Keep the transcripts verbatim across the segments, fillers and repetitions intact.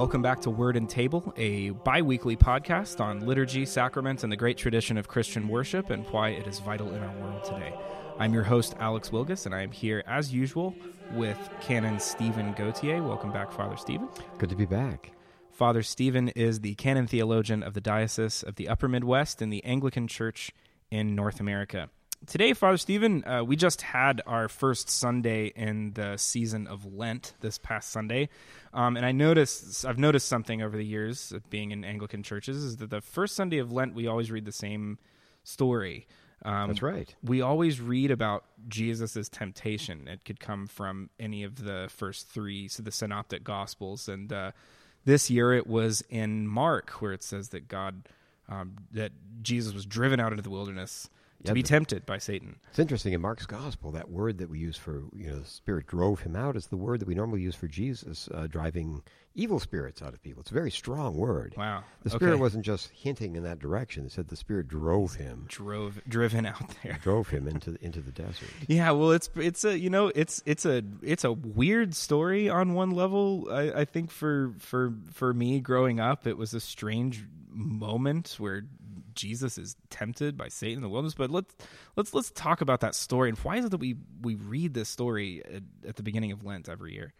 Welcome back to Word and Table, a bi-weekly podcast on liturgy, sacraments, and the great tradition of Christian worship and why it is vital in our world today. I'm your host, Alex Wilgus, and I am here, as usual, with Canon Stephen Gauthier. Welcome back, Father Stephen. Good to be back. Father Stephen is the canon theologian of the Diocese of the Upper Midwest in the Anglican Church in North America. Today, Father Stephen, uh, we just had our first Sunday in the season of Lent this past Sunday, um, and I noticed I've noticed something over the years of being in Anglican churches is that the first Sunday of Lent we always read the same story. Um, That's right. We always read about Jesus' temptation. It could come from any of the first three, so the Synoptic Gospels, and uh, this year it was in Mark where it says that God, um, that Jesus was driven out into the wilderness to Yeah, be the, tempted by Satan. It's interesting, in Mark's Gospel, that word that we use for, you know, the Spirit drove him out is the word that we normally use for Jesus uh, driving evil spirits out of people. It's a very strong word. Wow. The Spirit okay. wasn't just hinting in that direction. It said the Spirit drove him. Drove, driven out there. Drove him into the, into the desert. Yeah, well, it's it's a you know it's it's a it's a weird story on one level. I, I think for for for me growing up, it was a strange moment where Jesus is tempted by Satan in the wilderness. But let's let's let's talk about that story and why is it that we we read this story at, at the beginning of Lent every year?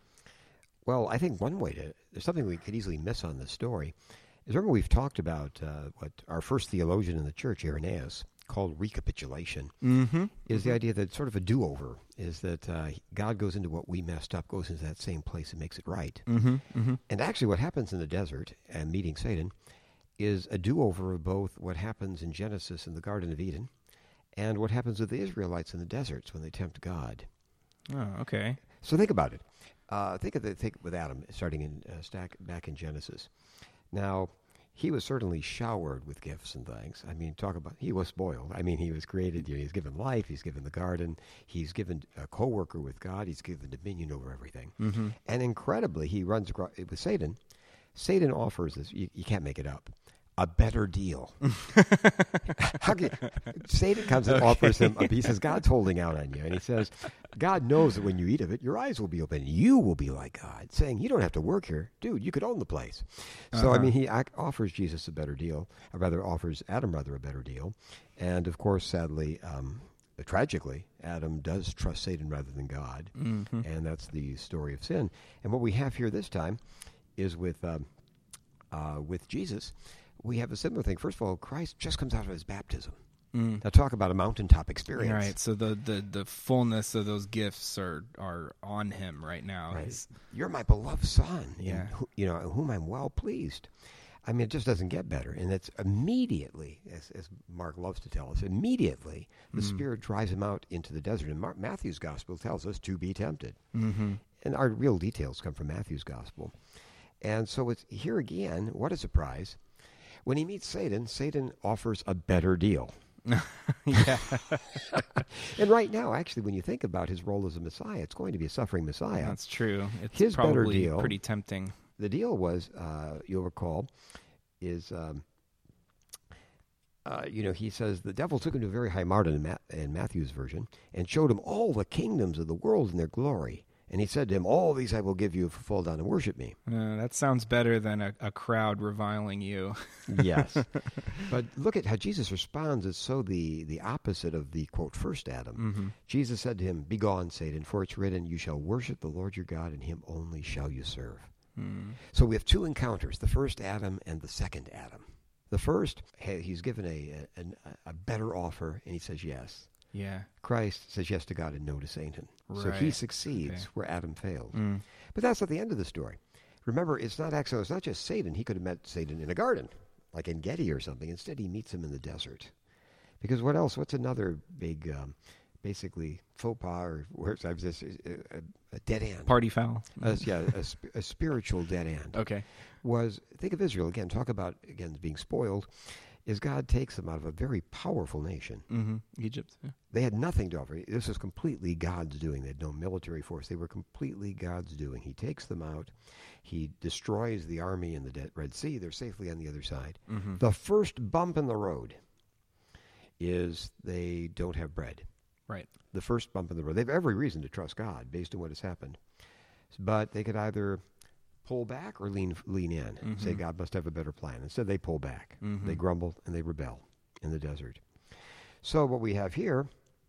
Well, I think one way to, there's something we could easily miss on this story, is remember we've talked about uh, what our first theologian in the church, Irenaeus, called recapitulation, mm-hmm. is mm-hmm. the idea that sort of a do-over, is that uh, God goes into what we messed up, goes into that same place and makes it right. Mm-hmm. Mm-hmm. And actually what happens in the desert and meeting Satan is a do-over of both what happens in Genesis in the Garden of Eden and what happens with the Israelites in the deserts when they tempt God. Oh, okay. So think about it. Uh, think of the think with Adam, starting in uh, stack, back in Genesis. Now, he was certainly showered with gifts and things. I mean, talk about, he was spoiled. I mean, he was created, you know, he's given life, he's given the garden, he's given a co-worker with God, he's given dominion over everything. Mm-hmm. And incredibly, he runs across, with Satan. Satan offers this, you, you can't make it up, a better deal. How can you, Satan comes and okay. offers him, a, he says, God's holding out on you. And he says, God knows that when you eat of it, your eyes will be open. You will be like God, saying, you don't have to work here. Dude, you could own the place. Uh-huh. So, I mean, he ac- offers Jesus a better deal, or rather offers Adam rather a better deal. And, of course, sadly, um, tragically, Adam does trust Satan rather than God. Mm-hmm. And that's the story of sin. And what we have here this time is with um, uh, with Jesus, we have a similar thing. First of all, Christ just comes out of his baptism. Mm. Now talk about a mountaintop experience. Right, so the, the, the fullness of those gifts are, are on him right now. Right. You're my beloved son, yeah. in, you know, whom I'm well pleased. I mean, it just doesn't get better. And it's immediately, as, as Mark loves to tell us, immediately the mm. Spirit drives him out into the desert. And Mark, Matthew's Gospel tells us to be tempted. Mm-hmm. And our real details come from Matthew's Gospel. And so it's here again, what a surprise. When he meets Satan, Satan offers a better deal. Yeah. And right now, actually, when you think about his role as a Messiah, it's going to be a suffering Messiah. That's true. It's his probably better deal, pretty tempting. The deal was, uh, you'll recall, is, um, uh, you know, he says, the devil took him to a very high mountain in, Ma- in Matthew's version and showed him all the kingdoms of the world and their glory. And he said to him, all these I will give you if you fall down and worship me. Uh, that sounds better than a, a crowd reviling you. Yes. But look at how Jesus responds. It's so the, the opposite of the, quote, first Adam. Mm-hmm. Jesus said to him, begone, Satan, for it's written, you shall worship the Lord your God, and him only shall you serve. Mm. So we have two encounters, the first Adam and the second Adam. The first, he's given a, a, a better offer, and he says yes. Yeah. Christ says yes to God and no to Satan. Right. So he succeeds okay. where Adam failed. Mm. But that's not the end of the story. Remember, it's not actually, it's not just Satan. He could have met Satan in a garden, like in Gedi or something. Instead, he meets him in the desert. Because what else? What's another big, um, basically, faux pas, or where's a, a, a dead end? Party foul. Uh, yeah, a, a spiritual dead end. Okay. Was, think of Israel, again, talk about, again, being spoiled. Is God takes them out of a very powerful nation. Mm-hmm. Egypt. Yeah. They had nothing to offer. This was completely God's doing. They had no military force. They were completely God's doing. He takes them out. He destroys the army in the Red Sea. They're safely on the other side. Mm-hmm. The first bump in the road is they don't have bread. Right. The first bump in the road. They have every reason to trust God based on what has happened. But they could either pull back or lean lean in. Mm-hmm. Say God must have a better plan. Instead, they pull back. Mm-hmm. They grumble and they rebel in the desert. So what we have here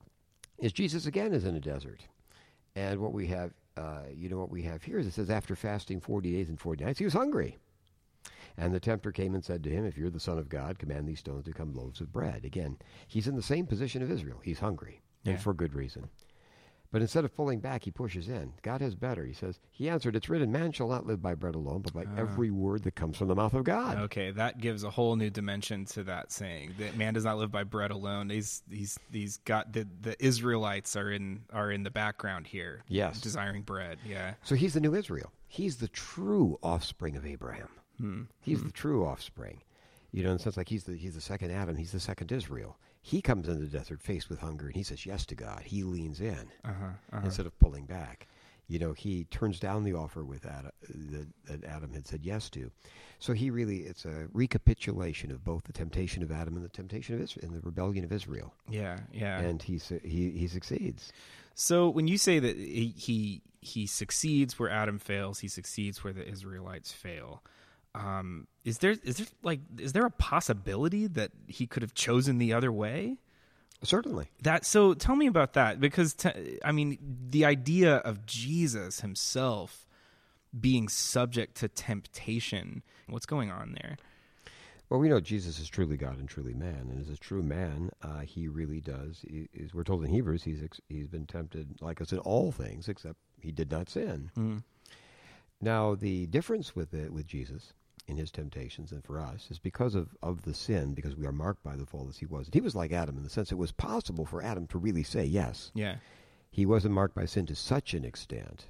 is Jesus again is in a desert. And what we have, uh, you know what we have here is it says after fasting forty days and forty nights, he was hungry. And the tempter came and said to him, if you're the Son of God, command these stones to become loaves of bread. Again, he's in the same position of Israel. He's hungry, Yeah. and for good reason. But instead of pulling back, he pushes in. God has better. He says, he answered, it's written, man shall not live by bread alone, but by Uh. every word that comes from the mouth of God. Okay, that gives a whole new dimension to that saying that man does not live by bread alone. He's he's he's got the the Israelites are in are in the background here. Yes. Desiring bread. Yeah. So he's the new Israel. He's the true offspring of Abraham. Hmm. He's the true offspring. You know, in the sense like he's the he's the second Adam. He's the second Israel. He comes into the desert faced with hunger, and he says yes to God. He leans in Uh-huh, uh-huh. instead of pulling back. You know, he turns down the offer with Adam, that, that Adam had said yes to. So he really, it's a recapitulation of both the temptation of Adam and the temptation of Israel, and the rebellion of Israel. Yeah, yeah. And he su- he he succeeds. So when you say that he, he he succeeds where Adam fails, he succeeds where the Israelites fail. Um, is there is there like is there a possibility that he could have chosen the other way? Certainly. That so tell me about that, because t- I mean the idea of Jesus himself being subject to temptation, what's going on there? Well, we know Jesus is truly God and truly man, and as a true man, uh, he really does. He, is, we're told in Hebrews he's ex- he's been tempted like us in all things, except he did not sin. Mm. Now, the difference with it, with Jesus in his temptations and for us is because of, of the sin, because we are marked by the fall as he was. He was like Adam in the sense it was possible for Adam to really say yes. Yeah. He wasn't marked by sin to such an extent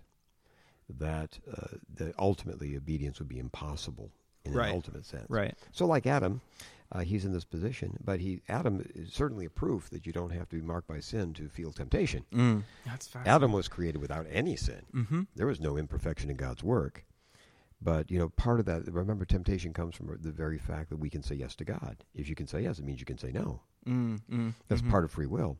that uh, that ultimately obedience would be impossible in Right. an ultimate sense. Right. So like Adam, uh, he's in this position, but he Adam is certainly a proof that you don't have to be marked by sin to feel temptation. Mm. That's fascinating. Adam was created without any sin. Mm-hmm. There was no imperfection in God's work. But, you know, part of that, remember, temptation comes from the very fact that we can say yes to God. If you can say yes, it means you can say no. Mm, mm, That's mhm. part of free will.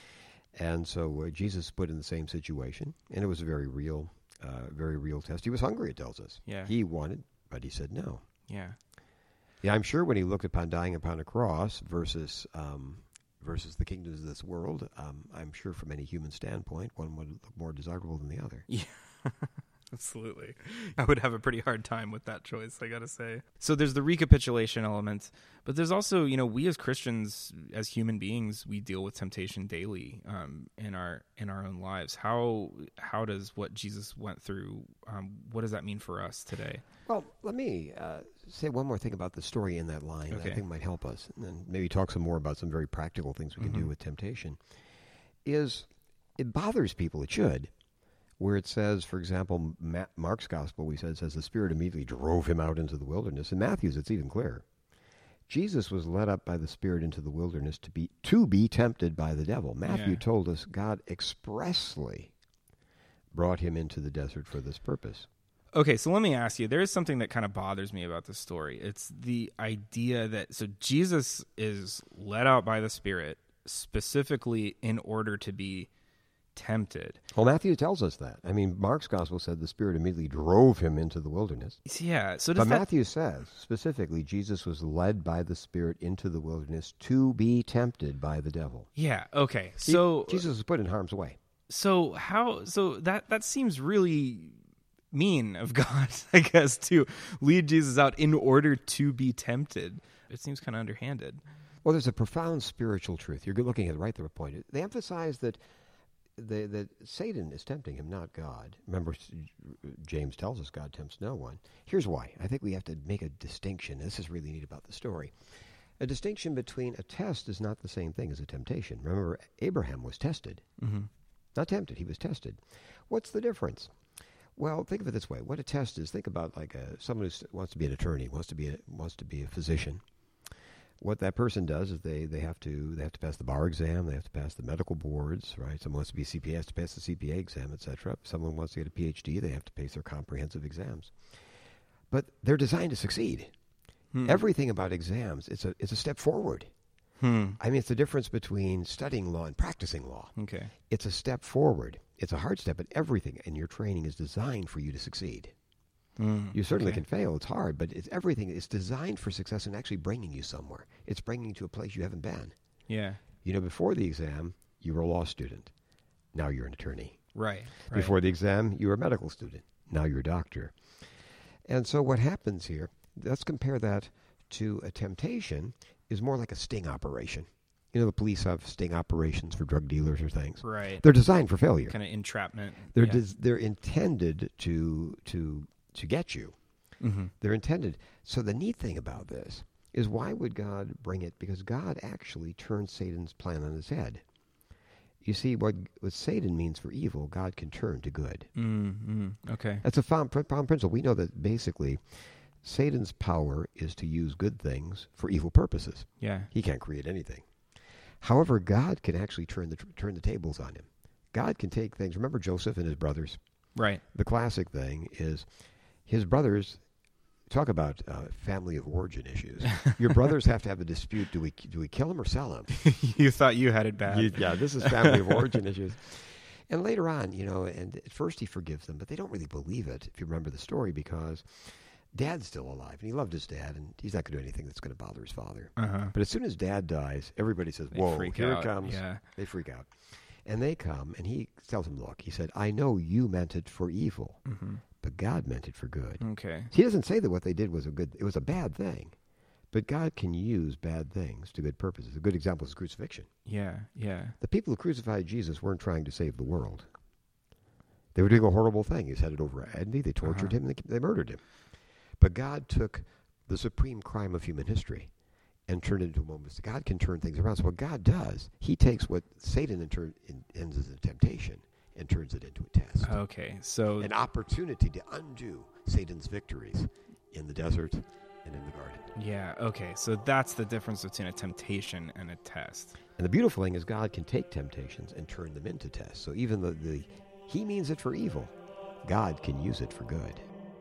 And so uh, Jesus put in the same situation, and it was a very real, uh, very real test. He was hungry, it tells us. Yeah. He wanted, but he said no. Yeah. Yeah, I'm sure when he looked upon dying upon a cross versus um, versus the kingdoms of this world, um, I'm sure from any human standpoint, one would look more desirable than the other. Yeah. Absolutely. I would have a pretty hard time with that choice, I gotta say. So there's the recapitulation element, but there's also, you know, we as Christians, as human beings, we deal with temptation daily um, in our in our own lives. How how does what Jesus went through, um, what does that mean for us today? Well, let me uh, say one more thing about the story in that line that Okay. I think might help us, and then maybe talk some more about some very practical things we can Mhm. do with temptation. Is it bothers people, it should, where it says, for example, Ma- Mark's gospel, we said, it says the Spirit immediately drove him out into the wilderness. In Matthew's, it's even clearer. Jesus was led up by the Spirit into the wilderness to be to be tempted by the devil. Matthew Yeah. told us God expressly brought him into the desert for this purpose. Okay, so let me ask you, there is something that kind of bothers me about this story. It's the idea that, so Jesus is led out by the Spirit specifically in order to be tempted. Well, Matthew tells us that. I mean, Mark's gospel said the Spirit immediately drove him into the wilderness. Yeah, so does But that... Matthew says, specifically, Jesus was led by the Spirit into the wilderness to be tempted by the devil. Yeah, okay, He- so... Jesus was put in harm's way. So how? So that that seems really mean of God, I guess, to lead Jesus out in order to be tempted. It seems kind of underhanded. Well, there's a profound spiritual truth. You're looking at it right to the point. They emphasize that the, that Satan is tempting him, not God. Remember, James tells us God tempts no one. Here's why. I think we have to make a distinction. This is really neat about the story. A distinction between a test is not the same thing as a temptation. Remember, Abraham was tested. Mm-hmm. Not tempted, he was tested. What's the difference? Well, think of it this way. What a test is, think about like a, someone who wants to be an attorney, wants to be a, wants to be a physician. What that person does is they, they have to they have to pass the bar exam, they have to pass the medical boards, right? Someone wants to be a C P A, has to pass the C P A exam, et cetera. If someone wants to get a P H D, they have to pass their comprehensive exams. But they're designed to succeed. Hmm. Everything about exams, it's a it's a step forward. Hmm. I mean, it's the difference between studying law and practicing law. Okay. It's a step forward. It's a hard step, but everything in your training is designed for you to succeed. Mm, You certainly okay. can fail. It's hard, but it's everything. It's designed for success and actually bringing you somewhere. It's bringing you to a place you haven't been. Yeah. You know, before the exam, you were a law student. Now you're an attorney. Right. right. Before the exam, you were a medical student. Now you're a doctor. And so what happens here, let's compare that to a temptation, is more like a sting operation. You know, the police have sting operations for drug dealers or things. Right. They're designed for failure. Kind of entrapment. They're yeah. des- they're intended to to to get you. mm-hmm. They're intended. So the neat thing about this is, why would God bring it? Because God actually turns Satan's plan on his head. You see, what, what Satan means for evil, God can turn to good. Mm-hmm. Okay. That's a found, found principle. We know that basically Satan's power is to use good things for evil purposes. Yeah. He can't create anything. However, God can actually turn the turn the tables on him. God can take things. Remember Joseph and his brothers? Right. The classic thing is his brothers. Talk about uh, family of origin issues. Your brothers have to have a dispute. Do we do we kill him or sell him? You thought you had it bad. You, yeah, this is family of origin issues. And later on, you know, and at first he forgives them, but they don't really believe it, if you remember the story, because Dad's still alive, and he loved his dad, and he's not going to do anything that's going to bother his father. Uh-huh. But as soon as Dad dies, everybody says, They whoa, freak here out. it comes. Yeah. They freak out. And they come, and he tells them, look, he said, I know you meant it for evil, Mm-hmm. but God meant it for good. Okay. He doesn't say that what they did was a good, it was a bad thing. But God can use bad things to good purposes. A good example is crucifixion. Yeah. Yeah. The people who crucified Jesus weren't trying to save the world. They were doing a horrible thing. He was headed over envy. They tortured Uh-huh. him. And they, they murdered him. But God took the supreme crime of human history and turned it into a moment. God can turn things around. So what God does, he takes what Satan in turn in, ends as a temptation and turns it into a test. Okay. So An opportunity to undo Satan's victories in the desert and in the garden. yeah. Okay. So that's the difference between a temptation and a test. And the beautiful thing is God can take temptations and turn them into tests. So even though the, he means it for evil, God can use it for good.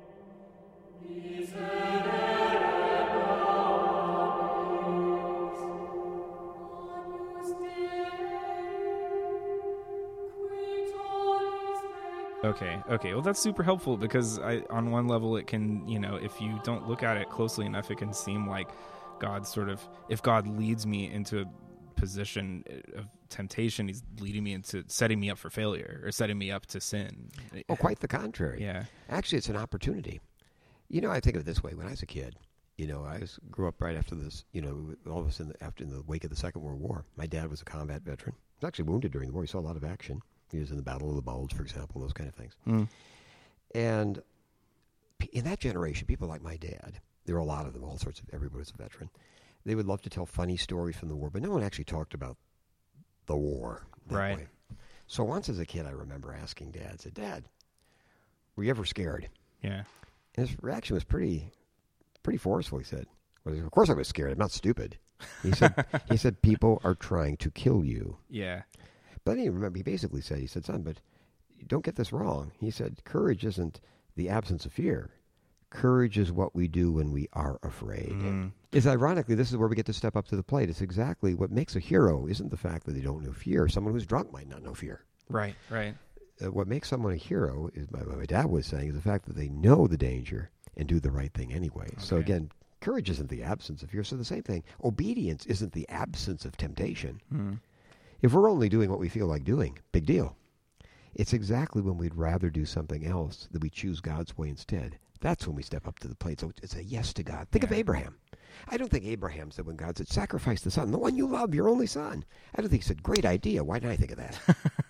Okay, okay. Well, that's super helpful because I, on one level, it can, you know, if you don't look at it closely enough, it can seem like God sort of, if God leads me into a position of temptation, he's leading me into setting me up for failure or setting me up to sin. Oh, quite the contrary. Yeah. Actually, it's an opportunity. You know, I think of it this way. When I was a kid, you know, I was, grew up right after this, you know, all of us in the, after in the wake of the Second World War. My dad was a combat veteran. He was actually wounded during the war. He saw a lot of action. He was in the Battle of the Bulge, for example, those kind of things. Mm. And in that generation, people like my dad, there were a lot of them, all sorts of, everybody was a veteran. They would love to tell funny stories from the war, but no one actually talked about the war that Right. way. So once as a kid, I remember asking Dad, I said, Dad, were you ever scared? Yeah. And his reaction was pretty pretty forceful. He said, well, of course I was scared. I'm not stupid. He said, he said, people are trying to kill you. Yeah. But he remember he basically said, he said, son, but don't get this wrong. He said, courage isn't the absence of fear. Courage is what we do when we are afraid. Mm. It's ironically, this is where we get to step up to the plate. It's exactly what makes a hero isn't the fact that they don't know fear. Someone who's drunk might not know fear. Right, right. Uh, what makes someone a hero, is my, my dad was saying, is the fact that they know the danger and do the right thing anyway. So Okay. again, courage isn't the absence of fear. So the same thing, obedience isn't the absence of temptation. Mm. If we're only doing what we feel like doing, big deal. It's exactly when we'd rather do something else that we choose God's way instead. That's when we step up to the plate. So it's a yes to God. Think of Yeah. Abraham. I don't think Abraham said when God said, sacrifice the son, the one you love, your only son. I don't think he said, great idea. Why didn't I think of that?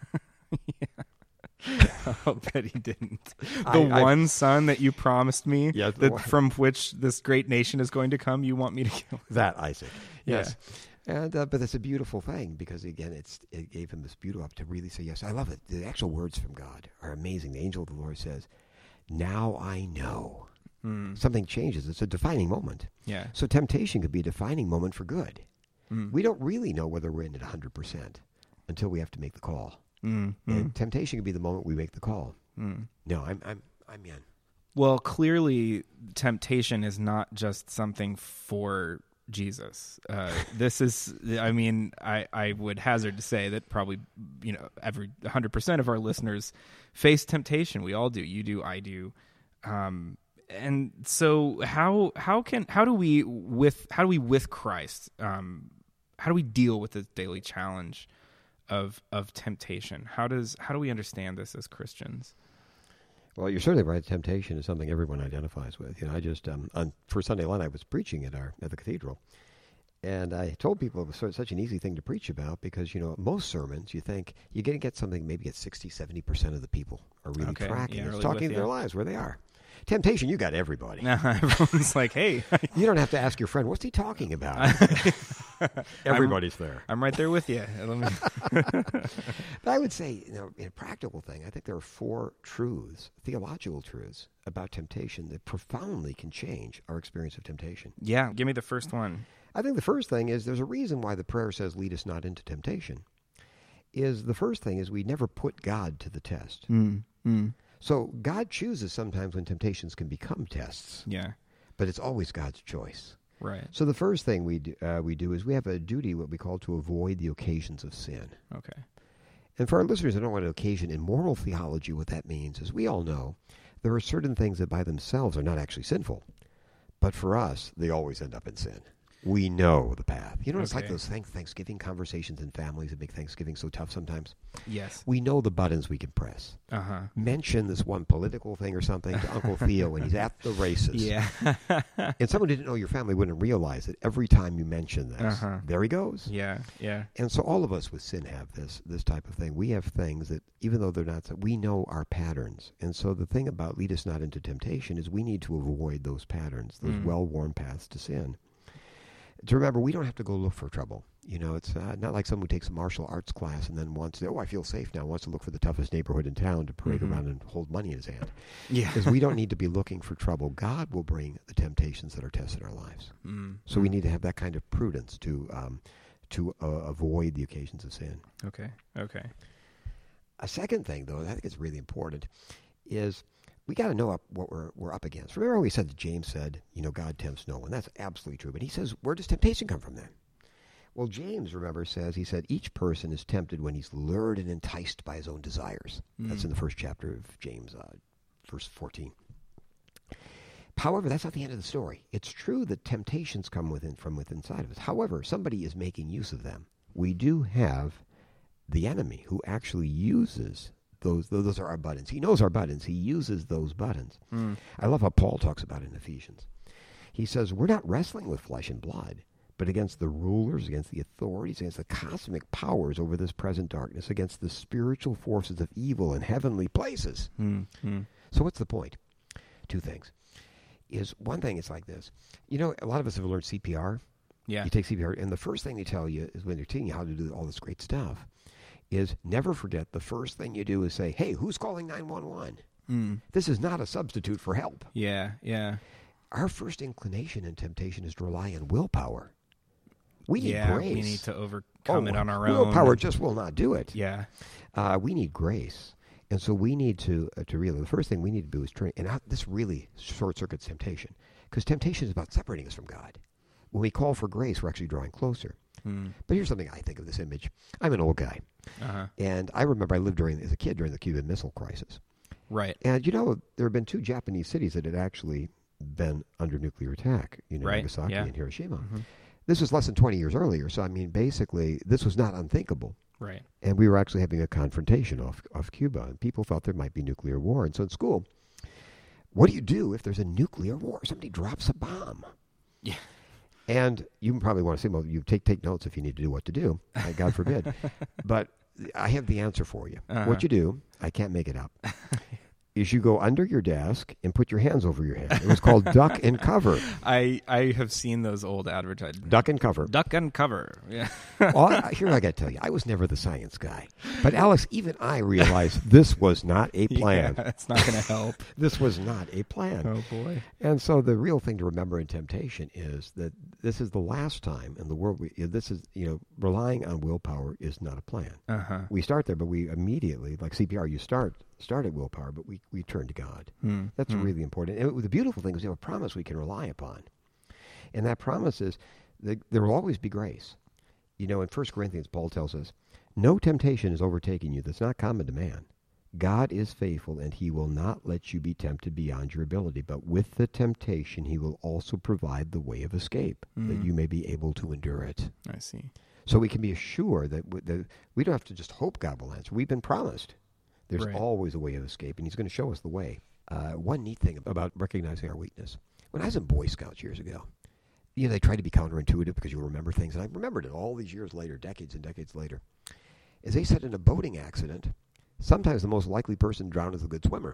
I'll bet he didn't. The I- I- one son that you promised me, Yeah, the that one. from which this great nation is going to come, you want me to kill. That Isaac. Yeah. Yes. And uh, but it's a beautiful thing because again, it's it gave him this beautiful to really say yes. I love it. The actual words from God are amazing. The angel of the Lord says, "Now I know." Mm. Something changes. It's a defining moment. Yeah. So temptation could be a defining moment for good. Mm. We don't really know whether we're in it one hundred percent until we have to make the call. Mm. And Mm. temptation could be the moment we make the call. Mm. No, I'm I'm I'm in. Well, clearly, temptation is not just something for Jesus. Uh, this is, I mean, I, I would hazard to say that probably, you know, every one hundred percent of our listeners face temptation. We all do. You do, I do. Um, and so how how can how do we with how do we with Christ um, how do we deal with the daily challenge of of temptation? How does how do we understand this as Christians? Well, you're certainly right. Temptation is something everyone identifies with. You know, I just um, on for Sunday night I was preaching at our at the cathedral, and I told people it was sort of such an easy thing to preach about because you know most sermons you think you're going to get something maybe at sixty, seventy percent of the people are really Okay, tracking yeah, it's really talking with their you. lives where they are. Temptation, you got everybody. Now everyone's like, "Hey, You don't have to ask your friend, what's he talking about? Everybody's there. I'm right there with you." Let me- But I would say, you know, in a practical thing, I think there are four truths, theological truths about temptation that profoundly can change our experience of temptation. yeah, give me the first one. I think the first thing is there's a reason why the prayer says, lead us not into temptation. Is the first thing is we never put God to the test. Mm, mm, So God chooses sometimes when temptations can become tests, yeah, but it's always God's choice. right. So the first thing we do, uh, we do is we have a duty, what we call to avoid the occasions of sin. Okay. And for our listeners that don't want to occasion in moral theology, what that means is we all know there are certain things that by themselves are not actually sinful, but for us, they always end up in sin. We know the path. You know, it's like Okay. those thank- Thanksgiving conversations in families that make Thanksgiving so tough sometimes. Yes. We know the buttons we can press. Uh huh. Mention this one political thing or something to Uncle Theo when he's at the races. Yeah. And someone didn't know your family wouldn't realize it every time you mention this. Uh-huh. There he goes. yeah. Yeah. And so all of us with sin have this this type of thing. We have things that, even though they're not, we know our patterns. And so the thing about lead us not into temptation is we need to avoid those patterns, those Mm. well-worn paths to sin. To remember, we don't have to go look for trouble. You know, it's uh, not like someone who takes a martial arts class and then wants to, oh, I feel safe now, wants to look for the toughest neighborhood in town to parade Mhm. around and hold money in his hand. Yeah. Because we don't need to be looking for trouble. God will bring the temptations that are tested in our lives. Mm. So we need to have that kind of prudence to um, to uh, avoid the occasions of sin. Okay. Okay. A second thing, though, I think is really important, is we got to know up what we're we're up against. Remember, we said that James said, you know, God tempts no one. That's absolutely true. But he says, where does temptation come from then? Well, James, remember, says, he said, each person is tempted when he's lured and enticed by his own desires. Mm. That's in the first chapter of James, uh, verse fourteen. However, that's not the end of the story. It's true that temptations come within from within inside of us. However, somebody is making use of them. We do have the enemy who actually uses those. Those are our buttons. He knows our buttons. He uses those buttons. Mm. I love how Paul talks about it in Ephesians. He says, we're not wrestling with flesh and blood, but against the rulers, against the authorities, against the cosmic powers over this present darkness, against the spiritual forces of evil in heavenly places. Mm. Mm. So what's the point? Two things. Is one thing, it's like this. You know, a lot of us have learned C P R. Yeah. You take C P R, and the first thing they tell you is when they're teaching you how to do all this great stuff, is never forget the first thing you do is say, hey, who's calling nine one one? Mm. This is not a substitute for help. Yeah. Yeah. Our first inclination and temptation is to rely on willpower. We need yeah. grace. We need to overcome Oh, it on our own. willpower just will not do it. Yeah. Uh, we need grace. And so we need to uh, to realize the first thing we need to do is turn. And I, this really short circuits temptation, because temptation is about separating us from God. When we call for grace, we're actually drawing closer. Mm. But here's something I think of this image. I'm an old guy, Uh-huh. and I remember I lived during as a kid during the Cuban Missile Crisis. Right. And you know, there have been two Japanese cities that had actually been under nuclear attack. You know, Right, Nagasaki yeah. and Hiroshima. Mhm. This was less than twenty years earlier. So I mean, basically, this was not unthinkable. Right. And we were actually having a confrontation off, off Cuba, and people thought there might be nuclear war. And so in school, what do you do if there's a nuclear war? Somebody drops a bomb. Yeah. And you probably want to say, well, you take take notes if you need to do what to do. Uh, God forbid. But I have the answer for you. Uh-huh. What you do, I can't make it up, is you go under your desk and put your hands over your head. It was called duck and cover. I I have seen those old advertisements. Duck and cover. Duck and cover. Yeah. Well, I, here I got to tell you, I was never the science guy. But Alex, even I realized this was not a plan. Yeah, it's not going to help. This was not a plan. Oh boy. And so the real thing to remember in temptation is that this is the last time in the world. We, this is, you know, relying on willpower is not a plan. Uh huh. We start there, but we immediately, like C P R, you start start at willpower, but we, we turn to God. Mm. That's mm. really important. And it, the beautiful thing is we have a promise we can rely upon. And that promise is that there will always be grace. You know, in First Corinthians, Paul tells us, no temptation is overtaking you that's not common to man. God is faithful, and he will not let you be tempted beyond your ability. But with the temptation, he will also provide the way of escape, mm. that you may be able to endure it. I see. So we can be assured that, w- that we don't have to just hope God will answer. We've been promised. There's right. always a way of escape, and he's going to show us the way. Uh, one neat thing about recognizing our weakness. When I was in Boy Scouts years ago, you know, they try to be counterintuitive because you'll remember things. And I remembered it all these years later, decades and decades later. As they said in a boating accident, sometimes the most likely person to drown is a good swimmer.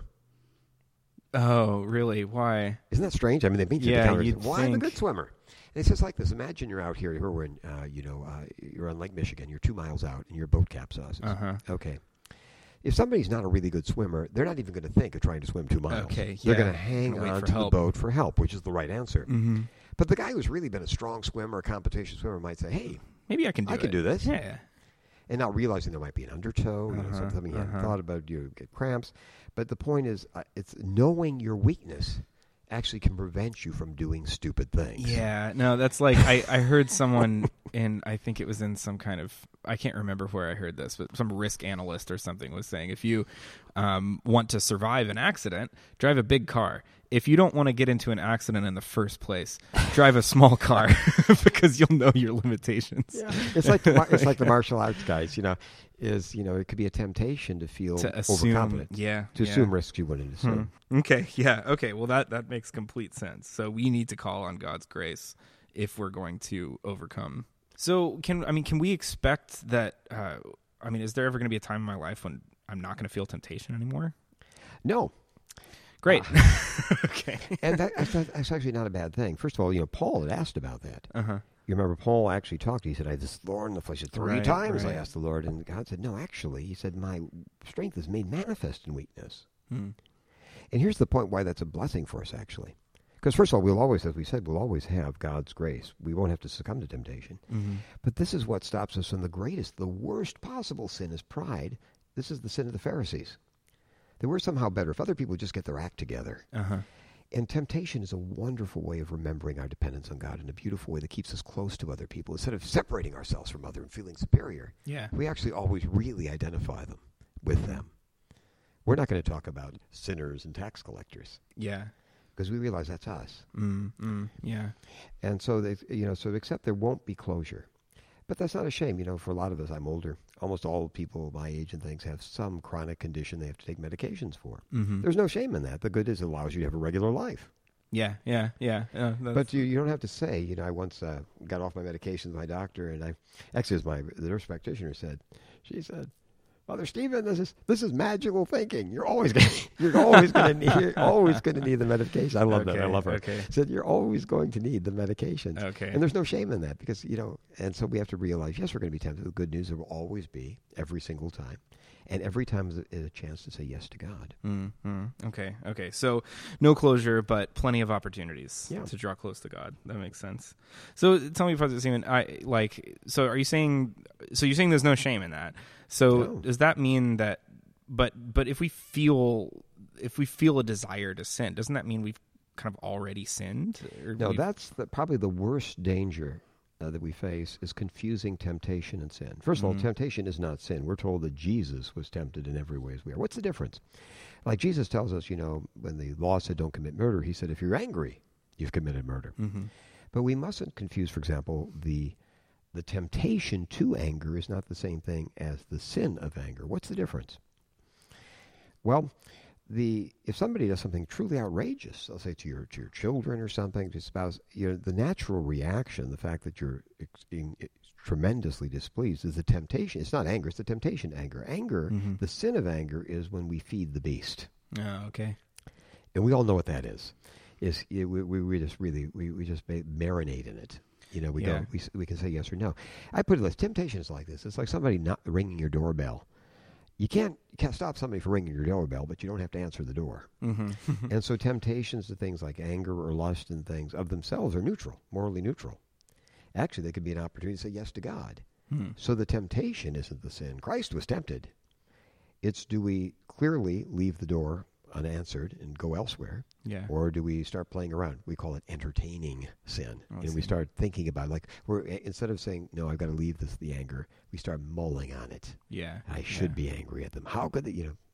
Oh, really? Why? Isn't that strange? I mean, they mean you yeah, the you'd why think... I'm a good swimmer. And it's just like this. Imagine you're out here. Here we're in, uh, you know, uh, you're on Lake Michigan. You're two miles out, and your boat capsizes. Uh-huh. Okay. If somebody's not a really good swimmer, they're not even going to think of trying to swim two miles. Okay, they're yeah. going to hang on to help. the boat for help, which is the right answer. Mm-hmm. But the guy who's really been a strong swimmer, a competition swimmer, might say, "Hey, maybe I can do I it. can do this." Yeah. And not realizing there might be an undertow, you uh-huh, know, something you uh-huh. hadn't thought about, you get cramps. But the point is, uh, it's knowing your weakness actually can prevent you from doing stupid things. Yeah, no, that's like, I, I heard someone in, I think it was in some kind of, I can't remember where I heard this, but some risk analyst or something was saying, if you um, want to survive an accident, drive a big car. If you don't want to get into an accident in the first place, drive a small car because you'll know your limitations. Yeah. It's like the, it's like the martial arts guys, you know, is, you know, it could be a temptation to feel to assume, overconfident. Yeah. To yeah. assume risks you wouldn't assume. Hmm. Okay, yeah, okay. Well, that, that makes complete sense. So we need to call on God's grace if we're going to overcome. So can, I mean, can we expect that, uh, I mean, is there ever going to be a time in my life when I'm not going to feel temptation anymore? No. Great. Uh, okay. And that, that's, that's actually not a bad thing. First of all, you know, Paul had asked about that. Uh-huh. You remember Paul actually talked. He said, I had this thorn in the flesh. Three right, times right. I asked the Lord. And God said, no, actually, he said, my strength is made manifest in weakness. Hmm. And here's the point why that's a blessing for us, actually. Because first of all, we'll always, as we said, we'll always have God's grace. We won't have to succumb to temptation. Mm-hmm. But this is what stops us from the greatest, the worst possible sin is pride. This is the sin of the Pharisees. They were somehow better if other people just get their act together. Uh-huh. And temptation is a wonderful way of remembering our dependence on God, and a beautiful way that keeps us close to other people. Instead of separating ourselves from others and feeling superior, Yeah. we actually always really identify them with them. We're not going to talk about sinners and tax collectors Yeah. because we realize that's us. Mm, mm, yeah. And so, they, you know, so except there won't be closure. But that's not a shame. You know, for a lot of us, I'm older. Almost all people my age and things have some chronic condition they have to take medications for. Mm-hmm. There's no shame in that. The good is it allows you to have a regular life. Yeah, yeah, yeah. Uh, But you, you don't have to say, you know, I once uh, got off my medications with my doctor, and I, actually, as my the nurse practitioner said, she said, Father Stephen, this is this is magical thinking. You're always gonna, you're always going to need you're always going to need the medication. I love okay, that. I love her. Okay. Said you're always going to need the medications. Okay. And there's no shame in that because you know. And so we have to realize, yes, we're going to be tempted. The good news there will always be every single time, and every time is a, is a chance to say yes to God. Mm-hmm. Okay. Okay. So no closure, but plenty of opportunities Yeah. to draw close to God. That makes sense. So tell me, Father Stephen, I like. So are you saying? So you're saying there's no shame in that? So No. does that mean that? But but if we feel if we feel a desire to sin, doesn't that mean we've kind of already sinned? Or No, we've- that's the, probably the worst danger uh, that we face is confusing temptation and sin. First of Mhm. all, temptation is not sin. We're told that Jesus was tempted in every way as we are. What's the difference? Like Jesus tells us, you know, when the law said don't commit murder, he said if you're angry, you've committed murder. Mhm. But we mustn't confuse, for example, the the temptation to anger is not the same thing as the sin of anger. What's the difference? Well, the if somebody does something truly outrageous, I'll say to your to your children or something, to your spouse, you know, the natural reaction, the fact that you're ex- in, tremendously displeased, is the temptation. It's not anger; it's the temptation to anger. Anger, Mhm. the sin of anger, is when we feed the beast, Oh, okay. and we all know what that is. Is we we, we just really we, we just marinate in it. You know, we Yeah. don't we we can say yes or no. I put it like temptation is like this. It's like somebody not ringing your doorbell. You can't, you can't stop somebody from ringing your doorbell, but you don't have to answer the door. Mm-hmm. And so temptations to things like anger or lust and things of themselves are neutral, morally neutral. Actually, they could be an opportunity to say yes to God. Hmm. So the temptation isn't the sin. Christ was tempted. It's do we clearly leave the door unanswered and go elsewhere, Yeah. or do we start playing around? We call it entertaining sin. Oh, I and we see. start thinking about it. Like we're instead of saying, no, I've got to leave this the anger, we start mulling on it. Yeah. I should yeah. be angry at them. How could they, you know,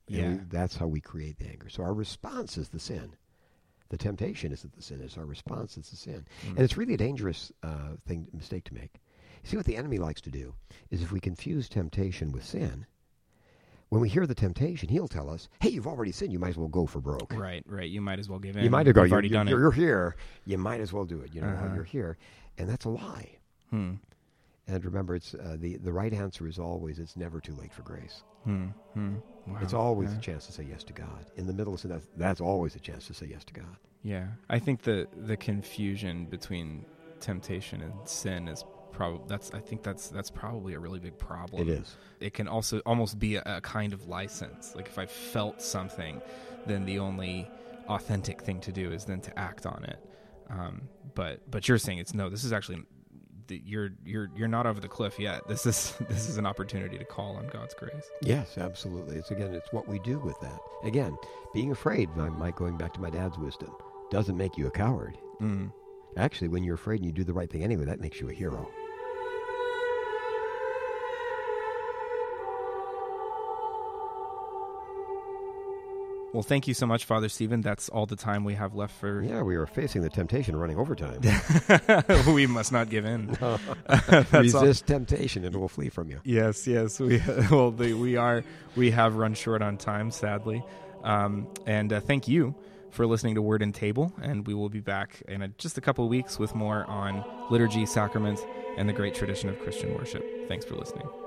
And Yeah. we, that's how we create the anger. So our response is the sin. The temptation isn't the sin. It's our response is the sin. Mm. And it's really a dangerous uh, thing, mistake to make. See, what the enemy likes to do is if we confuse temptation with sin, when we hear the temptation, he'll tell us, hey, you've already sinned. You might as well go for broke. Right, right. You might as well give in. You might have go. You've You're, already you're, done you're, it. you're here. You might as well do it. You know, Uh-huh. while you're here. And that's a lie. Hmm. And remember, it's uh, the, the right answer is always, it's never too late for grace. Hmm. Hmm. Wow. It's always yeah. a chance to say yes to God. In the middle of sin, that's, that's always a chance to say yes to God. Yeah. I think the the confusion between temptation and sin is probably that's I think that's that's probably a really big problem. It is. It can also almost be a, a kind of license. Like if I felt something, then the only authentic thing to do is then to act on it. Um, but but you're saying it's no. This is actually you're you're you're not over the cliff yet. This is this is an opportunity to call on God's grace. Yes, absolutely. It's again, it's what we do with that. Again, being afraid, my, my going back to my dad's wisdom, doesn't make you a coward. Mm. Actually, when you're afraid and you do the right thing anyway, that makes you a hero. Well, thank you so much, Father Stephen. That's all the time we have left for. Yeah, we are facing the temptation of running overtime. We must not give in. No. That's all. Resist temptation and it will flee from you. Yes, yes. We well, the, we are we have run short on time, sadly. Um, and uh, thank you for listening to Word and Table, and we will be back in a, just a couple of weeks with more on liturgy, sacraments, and the great tradition of Christian worship. Thanks for listening.